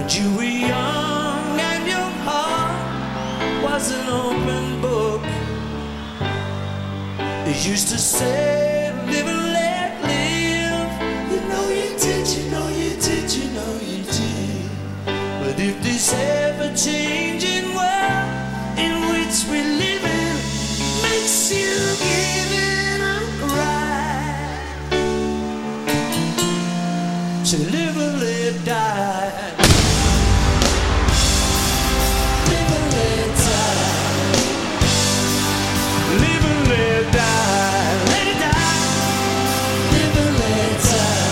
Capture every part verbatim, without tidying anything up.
you were young and your heart was an open book. They used to say, live and let live. You know you did, you know you did, you know you did. But if this ever-changing world in which we live in makes you give in and cry, so live and let die. Live and let die. Live and let die. Let it die. Live and let die.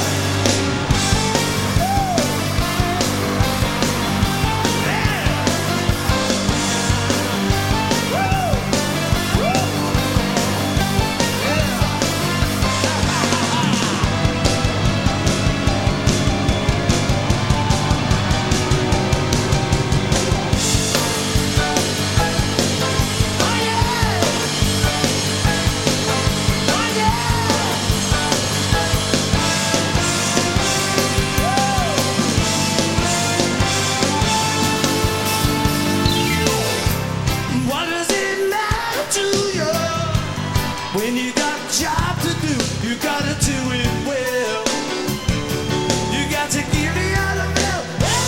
When you got a job to do, you gotta do it well. You got to give the other bill.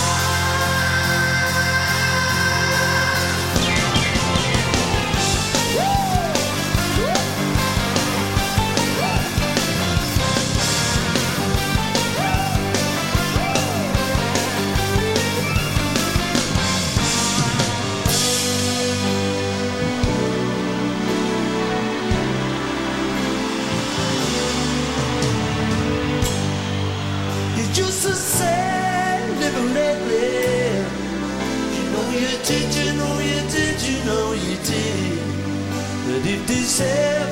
Used to say, live and let live. You know you did, you know you did, you know you did. But if this ever